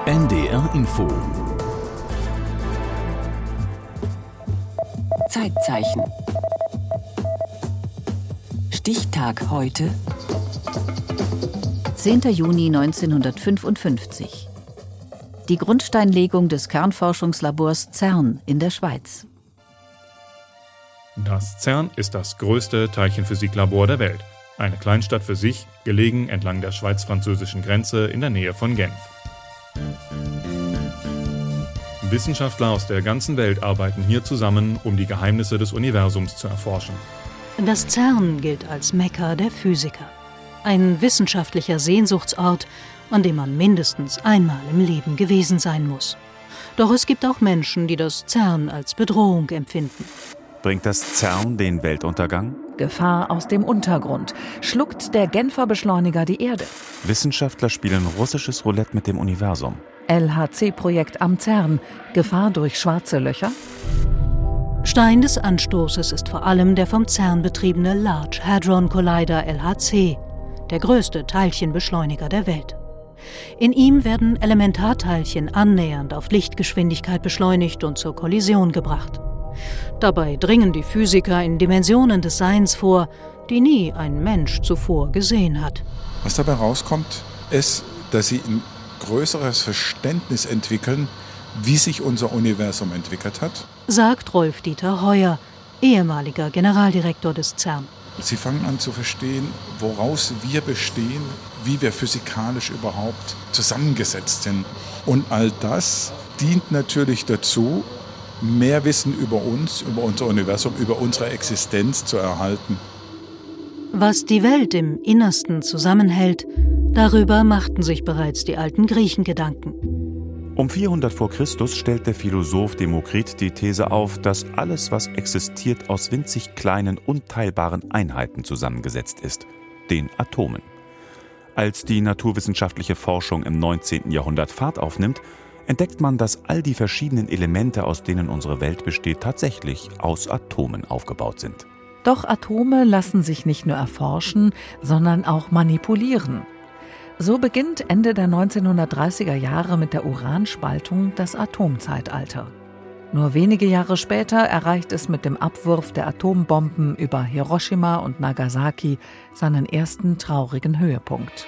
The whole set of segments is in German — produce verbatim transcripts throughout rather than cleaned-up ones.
N D R Info. Zeitzeichen. Stichtag heute. zehnter Juni neunzehnhundertfünfundfünfzig. Die Grundsteinlegung des Kernforschungslabors CERN in der Schweiz. Das CERN ist das größte Teilchenphysiklabor der Welt. Eine Kleinstadt für sich, gelegen entlang der schweiz-französischen Grenze in der Nähe von Genf. Wissenschaftler aus der ganzen Welt arbeiten hier zusammen, um die Geheimnisse des Universums zu erforschen. Das CERN gilt als Mekka der Physiker. Ein wissenschaftlicher Sehnsuchtsort, an dem man mindestens einmal im Leben gewesen sein muss. Doch es gibt auch Menschen, die das CERN als Bedrohung empfinden. Bringt das CERN den Weltuntergang? Gefahr aus dem Untergrund. Schluckt der Genfer Beschleuniger die Erde? Wissenschaftler spielen russisches Roulette mit dem Universum. L H C-Projekt am CERN. Gefahr durch schwarze Löcher? Stein des Anstoßes ist vor allem der vom CERN betriebene Large Hadron Collider L H C, der größte Teilchenbeschleuniger der Welt. In ihm werden Elementarteilchen annähernd auf Lichtgeschwindigkeit beschleunigt und zur Kollision gebracht. Dabei dringen die Physiker in Dimensionen des Seins vor, die nie ein Mensch zuvor gesehen hat. Was dabei rauskommt, ist, dass sie ein größeres Verständnis entwickeln, wie sich unser Universum entwickelt hat, sagt Rolf-Dieter Heuer, ehemaliger Generaldirektor des CERN. Sie fangen an zu verstehen, woraus wir bestehen, wie wir physikalisch überhaupt zusammengesetzt sind. Und all das dient natürlich dazu, mehr Wissen über uns, über unser Universum, über unsere Existenz zu erhalten. Was die Welt im Innersten zusammenhält, darüber machten sich bereits die alten Griechen Gedanken. Um vierhundert vor Christus stellt der Philosoph Demokrit die These auf, dass alles, was existiert, aus winzig kleinen, unteilbaren Einheiten zusammengesetzt ist, den Atomen. Als die naturwissenschaftliche Forschung im neunzehnten Jahrhundert Fahrt aufnimmt, entdeckt man, dass all die verschiedenen Elemente, aus denen unsere Welt besteht, tatsächlich aus Atomen aufgebaut sind. Doch Atome lassen sich nicht nur erforschen, sondern auch manipulieren. So beginnt Ende der neunzehnhundertdreißiger Jahre mit der Uranspaltung das Atomzeitalter. Nur wenige Jahre später erreicht es mit dem Abwurf der Atombomben über Hiroshima und Nagasaki seinen ersten traurigen Höhepunkt.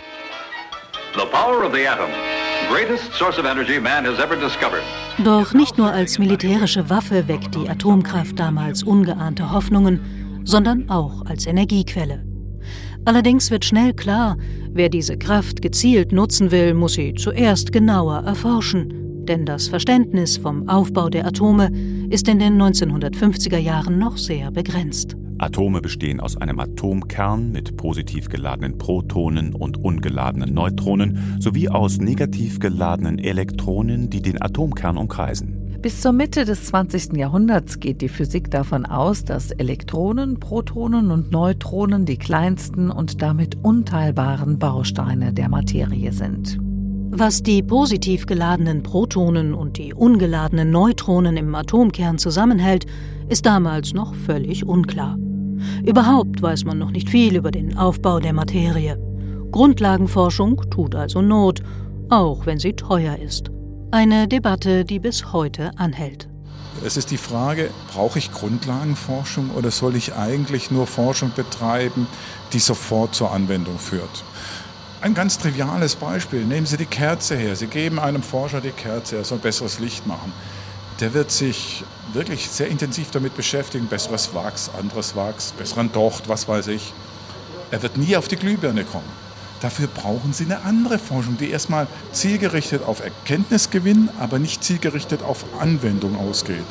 The power of the atom, greatest source of energy man has ever discovered. Doch nicht nur als militärische Waffe weckt die Atomkraft damals ungeahnte Hoffnungen, sondern auch als Energiequelle. Allerdings wird schnell klar, wer diese Kraft gezielt nutzen will, muss sie zuerst genauer erforschen. Denn das Verständnis vom Aufbau der Atome ist in den neunzehnhundertfünfziger Jahren noch sehr begrenzt. Atome bestehen aus einem Atomkern mit positiv geladenen Protonen und ungeladenen Neutronen sowie aus negativ geladenen Elektronen, die den Atomkern umkreisen. Bis zur Mitte des zwanzigsten Jahrhunderts geht die Physik davon aus, dass Elektronen, Protonen und Neutronen die kleinsten und damit unteilbaren Bausteine der Materie sind. Was die positiv geladenen Protonen und die ungeladenen Neutronen im Atomkern zusammenhält, ist damals noch völlig unklar. Überhaupt weiß man noch nicht viel über den Aufbau der Materie. Grundlagenforschung tut also Not, auch wenn sie teuer ist. Eine Debatte, die bis heute anhält. Es ist die Frage, brauche ich Grundlagenforschung oder soll ich eigentlich nur Forschung betreiben, die sofort zur Anwendung führt? Ein ganz triviales Beispiel, nehmen Sie die Kerze her. Sie geben einem Forscher die Kerze, er soll besseres Licht machen. Der wird sich wirklich sehr intensiv damit beschäftigen, besseres Wachs, anderes Wachs, besseren Docht, was weiß ich. Er wird nie auf die Glühbirne kommen. Dafür brauchen Sie eine andere Forschung, die erstmal zielgerichtet auf Erkenntnisgewinn, aber nicht zielgerichtet auf Anwendung ausgeht.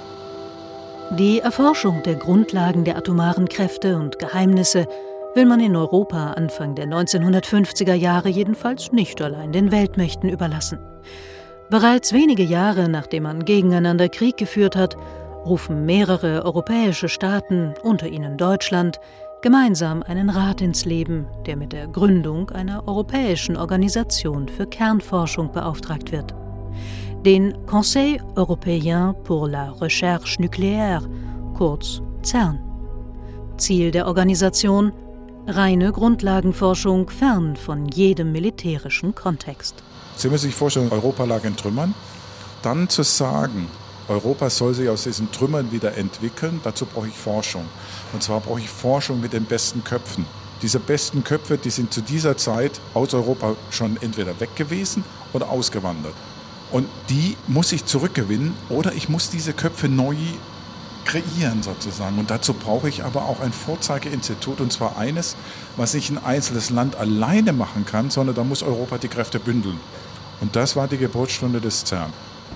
Die Erforschung der Grundlagen der atomaren Kräfte und Geheimnisse will man in Europa Anfang der neunzehnhundertfünfziger Jahre jedenfalls nicht allein den Weltmächten überlassen. Bereits wenige Jahre nachdem man gegeneinander Krieg geführt hat, rufen mehrere europäische Staaten, unter ihnen Deutschland, gemeinsam einen Rat ins Leben, der mit der Gründung einer europäischen Organisation für Kernforschung beauftragt wird. Den Conseil Européen pour la Recherche Nucléaire, kurz CERN. Ziel der Organisation: Reine Grundlagenforschung, fern von jedem militärischen Kontext. Sie müssen sich vorstellen, Europa lag in Trümmern. Dann zu sagen, Europa soll sich aus diesen Trümmern wieder entwickeln, dazu brauche ich Forschung. Und zwar brauche ich Forschung mit den besten Köpfen. Diese besten Köpfe, die sind zu dieser Zeit aus Europa schon entweder weg gewesen oder ausgewandert. Und die muss ich zurückgewinnen oder ich muss diese Köpfe neu kreieren sozusagen. Und dazu brauche ich aber auch ein Vorzeigeinstitut, und zwar eines, was nicht ein einzelnes Land alleine machen kann, sondern da muss Europa die Kräfte bündeln. Und das war die Geburtsstunde des CERN.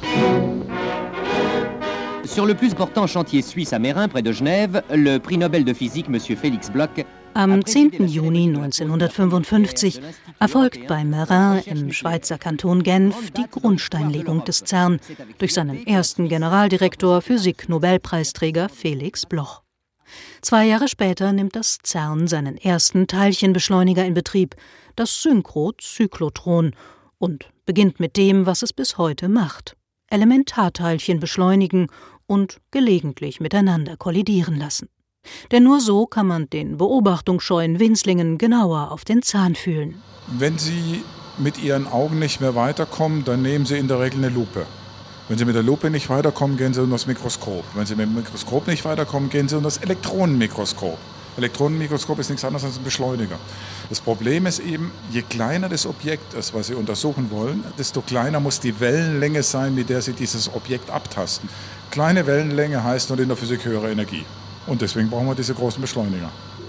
Sur le plus important chantier suisse à Meyrin, près de Genève, le prix Nobel de physique, Monsieur Félix Bloch. Am zehnten Juni neunzehnhundertfünfundfünfzig erfolgt bei Meyrin im Schweizer Kanton Genf die Grundsteinlegung des CERN durch seinen ersten Generaldirektor, Physik-Nobelpreisträger Felix Bloch. Zwei Jahre später nimmt das CERN seinen ersten Teilchenbeschleuniger in Betrieb, das Synchrozyklotron, und beginnt mit dem, was es bis heute macht: Elementarteilchen beschleunigen und gelegentlich miteinander kollidieren lassen. Denn nur so kann man den beobachtungsscheuen Winzlingen genauer auf den Zahn fühlen. Wenn Sie mit Ihren Augen nicht mehr weiterkommen, dann nehmen Sie in der Regel eine Lupe. Wenn Sie mit der Lupe nicht weiterkommen, gehen Sie unter das Mikroskop. Wenn Sie mit dem Mikroskop nicht weiterkommen, gehen Sie unter das Elektronenmikroskop. Elektronenmikroskop ist nichts anderes als ein Beschleuniger. Das Problem ist eben, je kleiner das Objekt ist, was Sie untersuchen wollen, desto kleiner muss die Wellenlänge sein, mit der Sie dieses Objekt abtasten. Kleine Wellenlänge heißt nur in der Physik höhere Energie. Und deswegen brauchen wir diese großen Beschleuniger.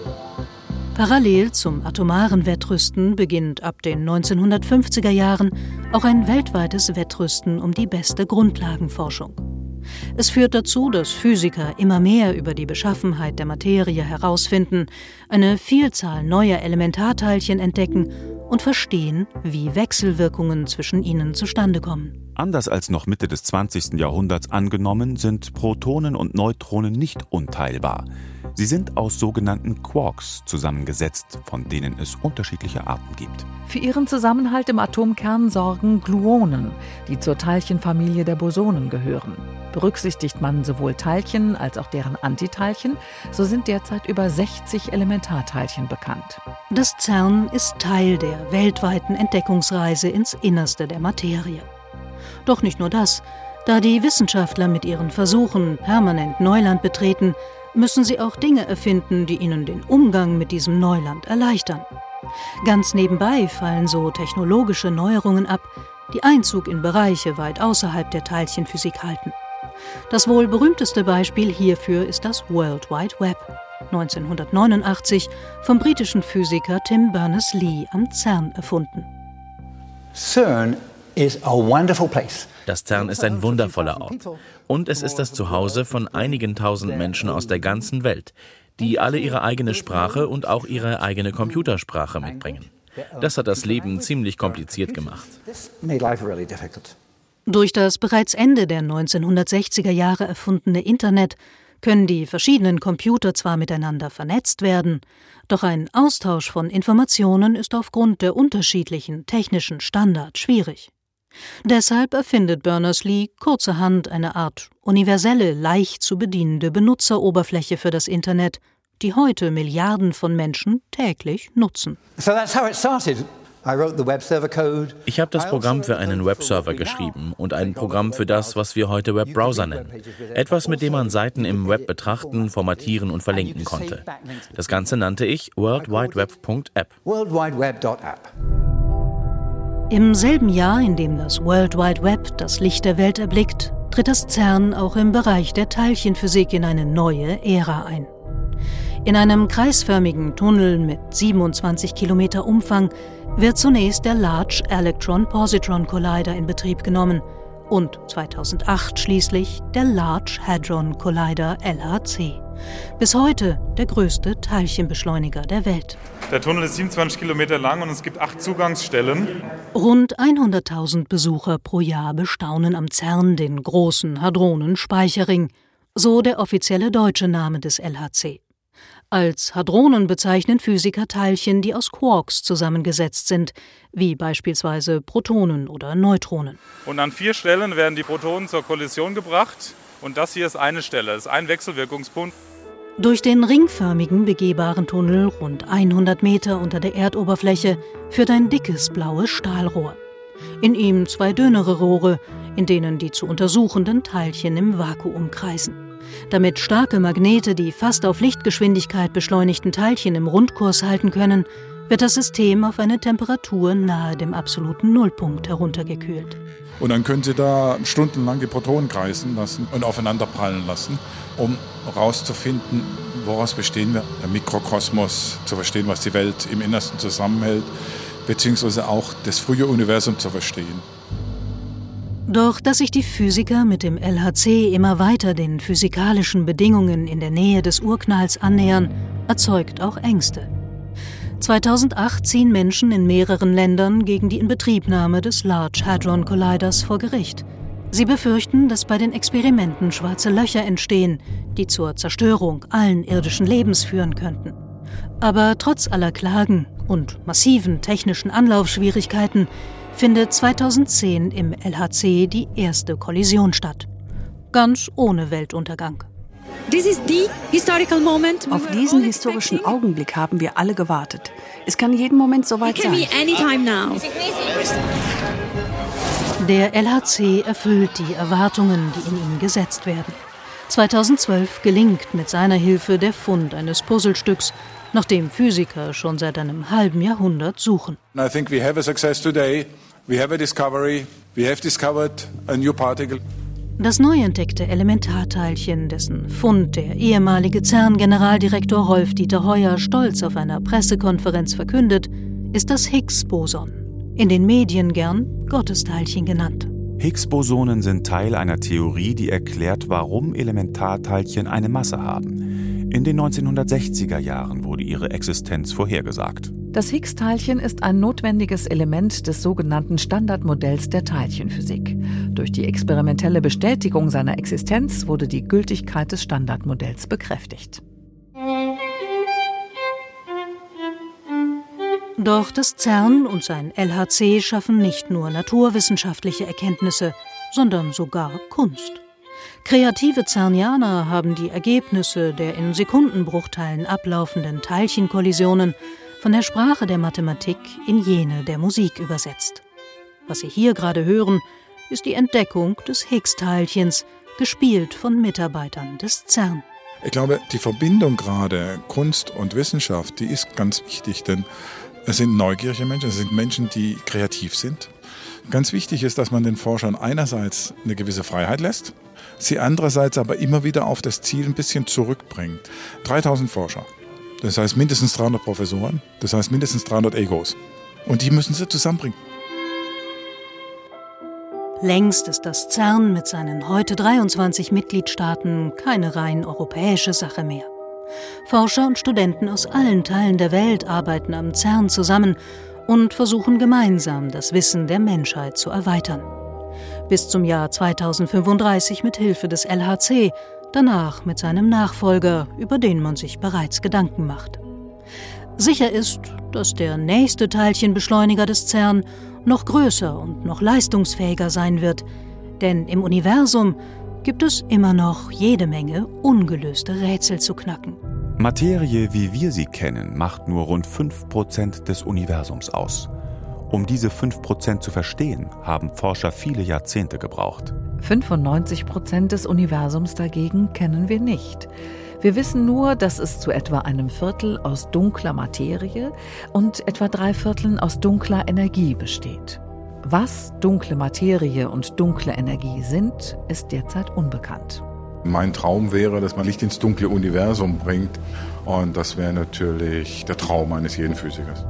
Parallel zum atomaren Wettrüsten beginnt ab den neunzehnhundertfünfziger Jahren auch ein weltweites Wettrüsten um die beste Grundlagenforschung. Es führt dazu, dass Physiker immer mehr über die Beschaffenheit der Materie herausfinden, eine Vielzahl neuer Elementarteilchen entdecken und verstehen, wie Wechselwirkungen zwischen ihnen zustande kommen. Anders als noch Mitte des zwanzigsten Jahrhunderts angenommen, sind Protonen und Neutronen nicht unteilbar. Sie sind aus sogenannten Quarks zusammengesetzt, von denen es unterschiedliche Arten gibt. Für ihren Zusammenhalt im Atomkern sorgen Gluonen, die zur Teilchenfamilie der Bosonen gehören. Berücksichtigt man sowohl Teilchen als auch deren Antiteilchen, so sind derzeit über sechzig Elementarteilchen bekannt. Das CERN ist Teil der weltweiten Entdeckungsreise ins Innerste der Materie. Doch nicht nur das. Da die Wissenschaftler mit ihren Versuchen permanent Neuland betreten, müssen sie auch Dinge erfinden, die ihnen den Umgang mit diesem Neuland erleichtern. Ganz nebenbei fallen so technologische Neuerungen ab, die Einzug in Bereiche weit außerhalb der Teilchenphysik halten. Das wohl berühmteste Beispiel hierfür ist das World Wide Web, neunzehnhundertneunundachtzig vom britischen Physiker Tim Berners-Lee am CERN erfunden. CERN is a wonderful place. Das CERN ist ein wundervoller Ort. Und es ist das Zuhause von einigen tausend Menschen aus der ganzen Welt, die alle ihre eigene Sprache und auch ihre eigene Computersprache mitbringen. Das hat das Leben ziemlich kompliziert gemacht. Durch das bereits Ende der neunzehnhundertsechziger Jahre erfundene Internet können die verschiedenen Computer zwar miteinander vernetzt werden, doch ein Austausch von Informationen ist aufgrund der unterschiedlichen technischen Standards schwierig. Deshalb erfindet Berners-Lee kurzerhand eine Art universelle, leicht zu bedienende Benutzeroberfläche für das Internet, die heute Milliarden von Menschen täglich nutzen. Ich habe das Programm für einen Webserver geschrieben und ein Programm für das, was wir heute Webbrowser nennen. Etwas, mit dem man Seiten im Web betrachten, formatieren und verlinken konnte. Das Ganze nannte ich world wide web punkt app. Im selben Jahr, in dem das World Wide Web das Licht der Welt erblickt, tritt das CERN auch im Bereich der Teilchenphysik in eine neue Ära ein. In einem kreisförmigen Tunnel mit siebenundzwanzig Kilometer Umfang wird zunächst der Large Electron Positron Collider in Betrieb genommen und zweitausendacht schließlich der Large Hadron Collider L H C. Bis heute der größte Teilchenbeschleuniger der Welt. Der Tunnel ist siebenundzwanzig Kilometer lang und es gibt acht Zugangsstellen. Rund hunderttausend Besucher pro Jahr bestaunen am CERN den großen Hadronenspeicherring, so der offizielle deutsche Name des L H C. Als Hadronen bezeichnen Physiker Teilchen, die aus Quarks zusammengesetzt sind, wie beispielsweise Protonen oder Neutronen. Und an vier Stellen werden die Protonen zur Kollision gebracht. Und das hier ist eine Stelle, das ist ein Wechselwirkungspunkt. Durch den ringförmigen begehbaren Tunnel rund hundert Meter unter der Erdoberfläche führt ein dickes blaues Stahlrohr. In ihm zwei dünnere Rohre, in denen die zu untersuchenden Teilchen im Vakuum kreisen. Damit starke Magnete die fast auf Lichtgeschwindigkeit beschleunigten Teilchen im Rundkurs halten können, wird das System auf eine Temperatur nahe dem absoluten Nullpunkt heruntergekühlt. Und dann können Sie da stundenlang die Protonen kreisen lassen und aufeinander prallen lassen, um herauszufinden, woraus bestehen wir, der Mikrokosmos, zu verstehen, was die Welt im Innersten zusammenhält, beziehungsweise auch das frühe Universum zu verstehen. Doch dass sich die Physiker mit dem L H C immer weiter den physikalischen Bedingungen in der Nähe des Urknalls annähern, erzeugt auch Ängste. zweitausendacht ziehen Menschen in mehreren Ländern gegen die Inbetriebnahme des Large Hadron Colliders vor Gericht. Sie befürchten, dass bei den Experimenten schwarze Löcher entstehen, die zur Zerstörung allen irdischen Lebens führen könnten. Aber trotz aller Klagen und massiven technischen Anlaufschwierigkeiten findet zweitausendzehn im L H C die erste Kollision statt. Ganz ohne Weltuntergang. Auf diesen historischen Augenblick haben wir alle gewartet. Es kann jeden Moment soweit sein. Der L H C erfüllt die Erwartungen, die in ihn gesetzt werden. zweitausendzwölf gelingt mit seiner Hilfe der Fund eines Puzzlestücks, nach dem Physiker schon seit einem halben Jahrhundert suchen. I think we have a success today. We have a discovery. We have discovered a new particle. Das neu entdeckte Elementarteilchen, dessen Fund der ehemalige CERN-Generaldirektor Rolf-Dieter Heuer stolz auf einer Pressekonferenz verkündet, ist das Higgs-Boson, in den Medien gern Gottesteilchen genannt. Higgs-Bosonen sind Teil einer Theorie, die erklärt, warum Elementarteilchen eine Masse haben. In den neunzehnhundertsechziger Jahren wurde ihre Existenz vorhergesagt. Das Higgs-Teilchen ist ein notwendiges Element des sogenannten Standardmodells der Teilchenphysik. Durch die experimentelle Bestätigung seiner Existenz wurde die Gültigkeit des Standardmodells bekräftigt. Doch das CERN und sein L H C schaffen nicht nur naturwissenschaftliche Erkenntnisse, sondern sogar Kunst. Kreative CERNianer haben die Ergebnisse der in Sekundenbruchteilen ablaufenden Teilchenkollisionen von der Sprache der Mathematik in jene der Musik übersetzt. Was Sie hier gerade hören, ist die Entdeckung des Higgs-Teilchens, gespielt von Mitarbeitern des CERN. Ich glaube, die Verbindung gerade Kunst und Wissenschaft, die ist ganz wichtig, denn es sind neugierige Menschen, es sind Menschen, die kreativ sind. Ganz wichtig ist, dass man den Forschern einerseits eine gewisse Freiheit lässt, sie andererseits aber immer wieder auf das Ziel ein bisschen zurückbringt. dreitausend Forscher, das heißt mindestens dreihundert Professoren, das heißt mindestens dreihundert Egos. Und die müssen sie zusammenbringen. Längst ist das CERN mit seinen heute dreiundzwanzig Mitgliedstaaten keine rein europäische Sache mehr. Forscher und Studenten aus allen Teilen der Welt arbeiten am CERN zusammen und versuchen gemeinsam, das Wissen der Menschheit zu erweitern. Bis zum Jahr zweitausendfünfunddreißig mit Hilfe des L H C, danach mit seinem Nachfolger, über den man sich bereits Gedanken macht. Sicher ist, dass der nächste Teilchenbeschleuniger des CERN noch größer und noch leistungsfähiger sein wird, denn im Universum gibt es immer noch jede Menge ungelöste Rätsel zu knacken. Materie, wie wir sie kennen, macht nur rund fünf Prozent des Universums aus. Um diese fünf Prozent zu verstehen, haben Forscher viele Jahrzehnte gebraucht. fünfundneunzig Prozent des Universums dagegen kennen wir nicht. Wir wissen nur, dass es zu etwa einem Viertel aus dunkler Materie und etwa drei Vierteln aus dunkler Energie besteht. Was dunkle Materie und dunkle Energie sind, ist derzeit unbekannt. Mein Traum wäre, dass man Licht ins dunkle Universum bringt. Und das wäre natürlich der Traum eines jeden Physikers.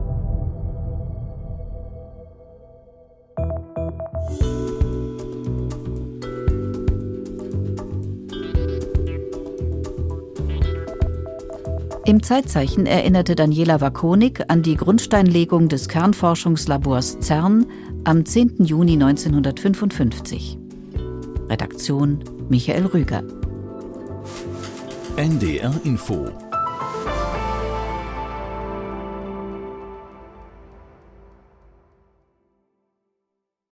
Im Zeitzeichen erinnerte Daniela Wakonik an die Grundsteinlegung des Kernforschungslabors CERN am zehnten Juni neunzehnhundertfünfundfünfzig. Redaktion Michael Rüger. N D R Info